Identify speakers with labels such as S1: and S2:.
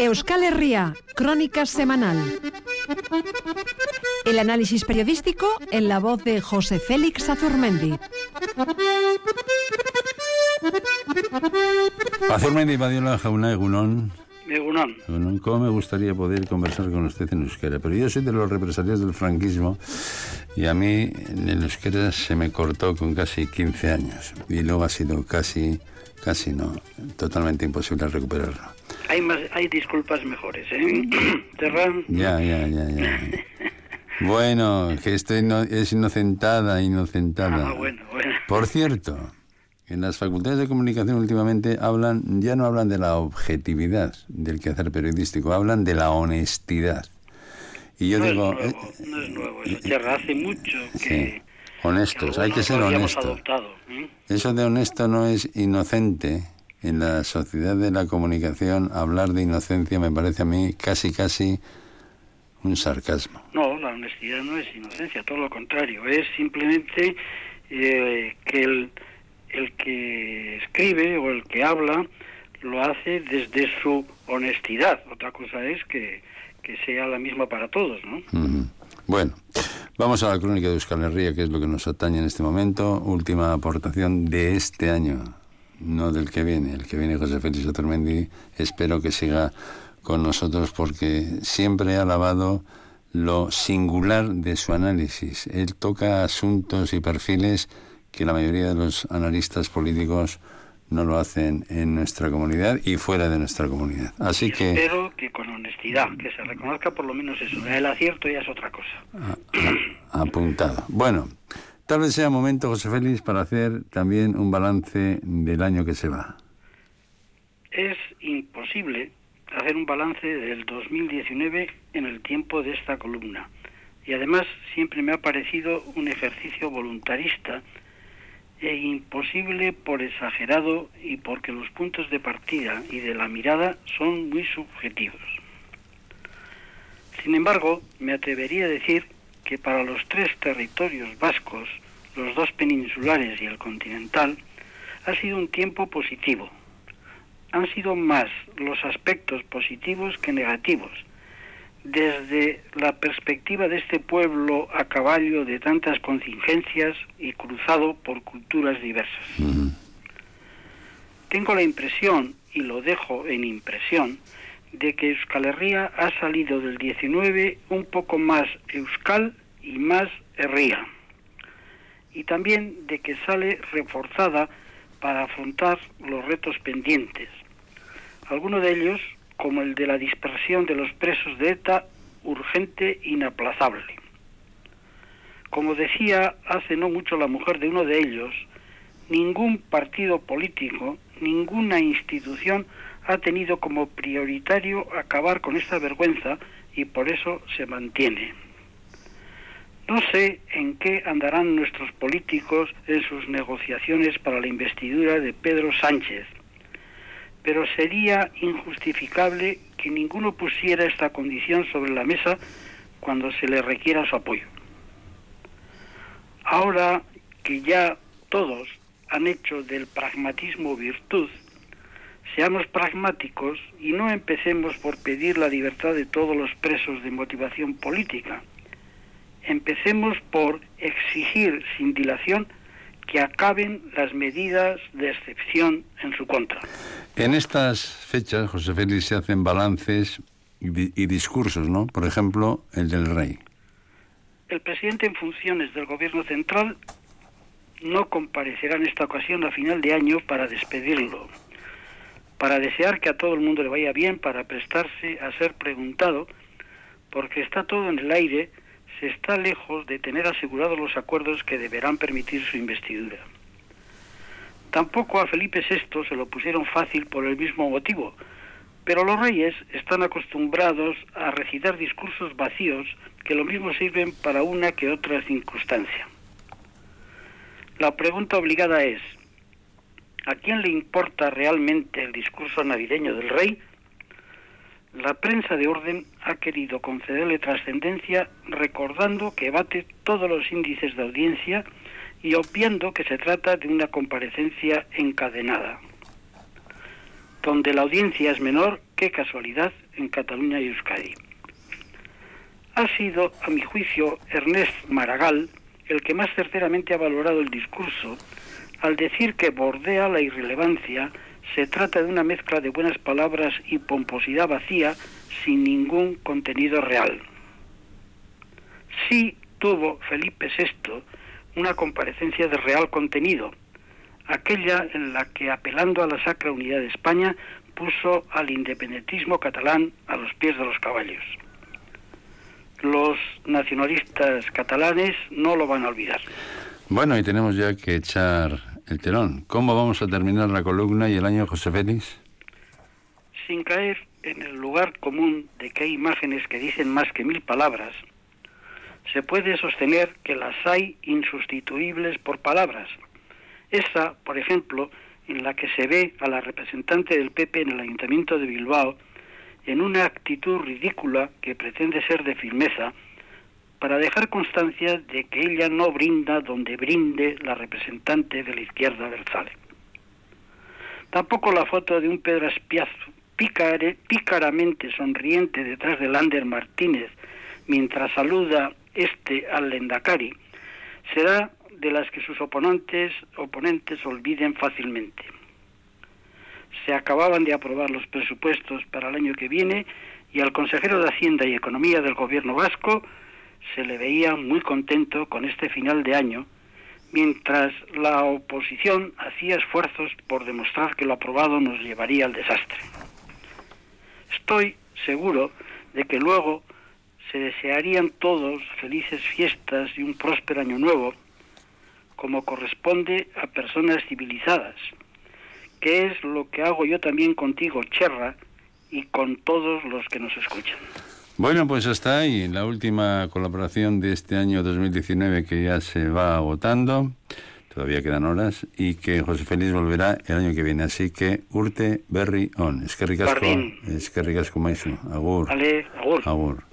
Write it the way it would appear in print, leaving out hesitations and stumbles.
S1: Euskal Herria, crónica semanal. El análisis periodístico en la voz de José Félix Azurmendi.
S2: Azurmendi, Badiola, Jauna, Egunon.
S3: Egunon.
S2: ¿Cómo me gustaría poder conversar con usted en euskera? Pero yo soy de los represaliados del franquismo y a mí en el euskera se me cortó con casi 15 años y luego ha sido casi no, totalmente imposible recuperarlo.
S3: Hay disculpas mejores, ¿eh? Terran.
S2: Ya. Bueno, que es inocentada.
S3: Ah, bueno.
S2: Por cierto, en las facultades de comunicación últimamente ya no hablan de la objetividad del quehacer periodístico, hablan de la honestidad. Y yo digo...
S3: No es nuevo, eso Terra hace mucho que...
S2: Sí, honestos, hay que ser honestos. Eso de honesto no es inocente. En la sociedad de la comunicación, hablar de inocencia me parece a mí casi un sarcasmo.
S3: No, la honestidad no es inocencia, todo lo contrario. Es simplemente que el que escribe o el que habla lo hace desde su honestidad. Otra cosa es que sea la misma para todos, ¿no?
S2: Uh-huh. Bueno, vamos a la crónica de Euskal Herria, que es lo que nos atañe en este momento. Última aportación de este año. No del que viene. El que viene, José Félix Azurmendi, espero que siga con nosotros porque siempre ha alabado lo singular de su análisis. Él toca asuntos y perfiles que la mayoría de los analistas políticos no lo hacen en nuestra comunidad y fuera de nuestra comunidad. Así que
S3: espero que con honestidad, que se reconozca por lo menos eso. El acierto ya es otra cosa.
S2: Apuntado. Bueno, tal vez sea momento, José Félix, para hacer también un balance del año que se va.
S3: Es imposible hacer un balance del 2019 en el tiempo de esta columna. Y además siempre me ha parecido un ejercicio voluntarista e imposible por exagerado y porque los puntos de partida y de la mirada son muy subjetivos. Sin embargo, me atrevería a decir que para los tres territorios vascos, los dos peninsulares y el continental, ha sido un tiempo positivo. Han sido más los aspectos positivos que negativos, desde la perspectiva de este pueblo a caballo de tantas contingencias y cruzado por culturas diversas. Uh-huh. Tengo la impresión, y lo dejo en impresión, de que Euskal Herria ha salido del 19 un poco más euskal y más herria, y también de que sale reforzada para afrontar los retos pendientes, algunos de ellos, como el de la dispersión de los presos de ETA, urgente e inaplazable. Como decía hace no mucho la mujer de uno de ellos, ningún partido político, ninguna institución ha tenido como prioritario acabar con esta vergüenza y por eso se mantiene. No sé en qué andarán nuestros políticos en sus negociaciones para la investidura de Pedro Sánchez, pero sería injustificable que ninguno pusiera esta condición sobre la mesa cuando se le requiera su apoyo. Ahora que ya todos han hecho del pragmatismo virtud, seamos pragmáticos y no empecemos por pedir la libertad de todos los presos de motivación política. Empecemos por exigir sin dilación que acaben las medidas de excepción en su contra.
S2: En estas fechas, José Félix, se hacen balances y discursos, ¿no? Por ejemplo, el del rey.
S3: El presidente en funciones del Gobierno Central no comparecerá en esta ocasión a final de año para despedirlo, para desear que a todo el mundo le vaya bien, para prestarse a ser preguntado, porque está todo en el aire. Se está lejos de tener asegurados los acuerdos que deberán permitir su investidura. Tampoco a Felipe VI se lo pusieron fácil por el mismo motivo, pero los reyes están acostumbrados a recitar discursos vacíos que lo mismo sirven para una que otra circunstancia. La pregunta obligada es, ¿a quién le importa realmente el discurso navideño del rey? La prensa de orden ha querido concederle trascendencia recordando que bate todos los índices de audiencia y obviando que se trata de una comparecencia encadenada. Donde la audiencia es menor, qué casualidad, en Cataluña y Euskadi. Ha sido, a mi juicio, Ernest Maragall el que más certeramente ha valorado el discurso al decir que bordea la irrelevancia, se trata de una mezcla de buenas palabras y pomposidad vacía sin ningún contenido real. Sí tuvo Felipe VI una comparecencia de real contenido, aquella en la que, apelando a la sacra unidad de España, puso al independentismo catalán a los pies de los caballos. Los nacionalistas catalanes no lo van a olvidar.
S2: Bueno, y tenemos ya que echar el telón. ¿Cómo vamos a terminar la columna y el año, José Félix?
S3: Sin caer en el lugar común de que hay imágenes que dicen más que 1000 palabras, se puede sostener que las hay insustituibles por palabras. Esa, por ejemplo, en la que se ve a la representante del PP en el Ayuntamiento de Bilbao en una actitud ridícula que pretende ser de firmeza, para dejar constancia de que ella no brinda donde brinde la representante de la izquierda abertzale. Tampoco la foto de un Pedro Espiaz pícaramente sonriente detrás de Lander Martínez mientras saluda al Lendakari será de las que sus oponentes olviden fácilmente. Se acababan de aprobar los presupuestos para el año que viene y al consejero de Hacienda y Economía del gobierno vasco se le veía muy contento con este final de año, mientras la oposición hacía esfuerzos por demostrar que lo aprobado nos llevaría al desastre. Estoy seguro de que luego se desearían todos felices fiestas y un próspero año nuevo, como corresponde a personas civilizadas, que es lo que hago yo también contigo, Cherra, y con todos los que nos escuchan.
S2: Bueno, pues hasta ahí la última colaboración de este año 2019 que ya se va agotando, todavía quedan horas, y que José Félix volverá el año que viene. Así que, urte berri on. Eskerrik asko, maizu. Agur.
S3: Vale, agur.
S2: Agur.